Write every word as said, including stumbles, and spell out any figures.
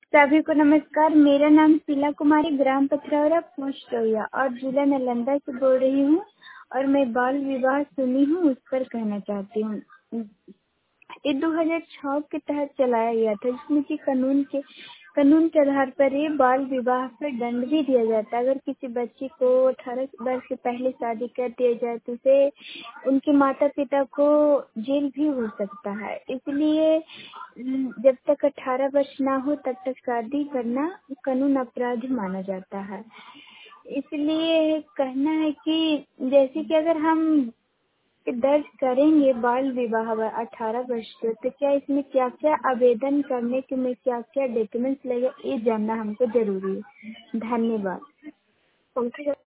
सभी को नमस्कार। मेरा नाम शीला कुमारी, ग्राम पथरौरा, पोस्ट लोहिया और जिला नालंदा से बोल रही हूँ और मैं बाल विवाह सुनी हूँ उस पर कहना चाहती हूँ। ये दो हज़ार छह के तहत चलाया गया था, जिसमें कि कानून के कानून के आधार पर ये बाल विवाह पर दंड भी दिया जाता है। अगर किसी बच्ची को अठारह वर्ष से पहले शादी कर दिया जाए तो उसे उनके माता पिता को जेल भी हो सकता है। इसलिए जब तक अठारह वर्ष ना हो तब तक शादी करना कानून अपराध माना जाता है। इसलिए कहना है कि जैसे कि अगर हम दर्ज करेंगे बाल विवाह अठारह वर्ष से, तो क्या इसमें क्या क्या आवेदन करने के में क्या क्या डॉक्यूमेंट्स लगे, ये जानना हमको जरूरी है। धन्यवाद।